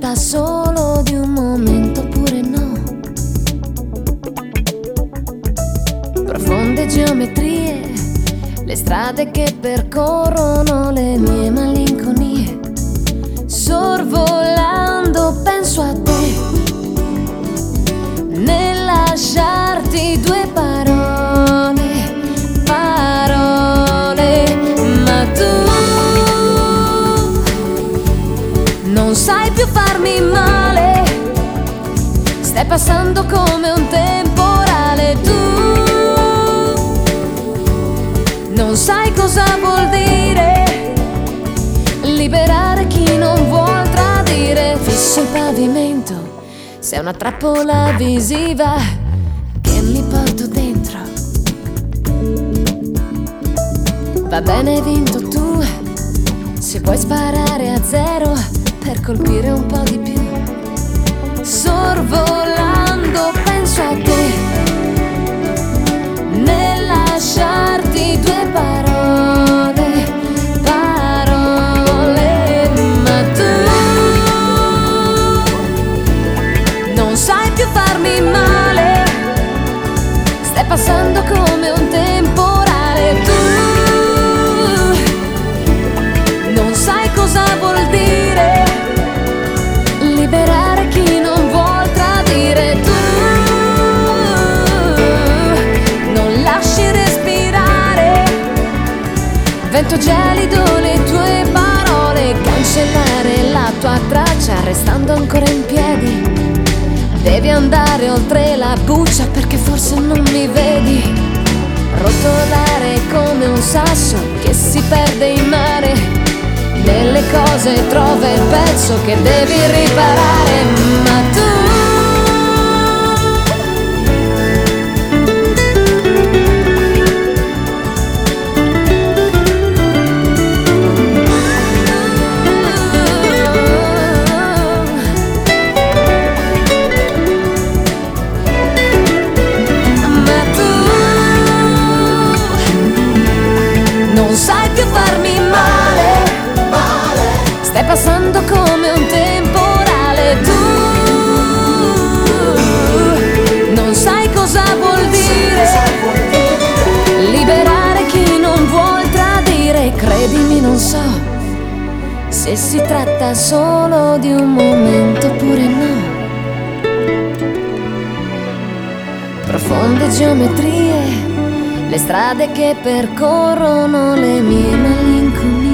tratta solo di un momento oppure no. Profonde geometrie, le strade che percorrono le mie malinconie. Sorvolando penso a te, nel lasciarti due parole, ma tu non sai più farmi male, stai passando come un temporale. Tu non sai cosa vuol dire liberare chi non vuol tradire. Fisso il pavimento, sei una trappola visiva che mi porto dentro. Va bene, hai vinto tu, se puoi sparare a zero per colpire un po' di più. Sorvolando penso a te, nel lasciarti due parole, ma tu non sai più farmi male, stai passando come un temporale. Tu non sai cosa vuol dire liberare chi non vuol tradire. Tu non lasci respirare, vento gelido le tue parole, cancellare la tua traccia restando ancora in piedi. Devi andare oltre la buccia perché forse non mi vedi, rotolare come un sasso che si perde in mare. Nelle cose trova il pezzo che devi riparare, ma tu non sai più farmi male, stai passando come un temporale. Tu non sai cosa vuol dire liberare chi non vuol tradire. Credimi, non so se si tratta solo di un momento oppure no. Profonde geometrie, le strade che percorrono le mie malinconie.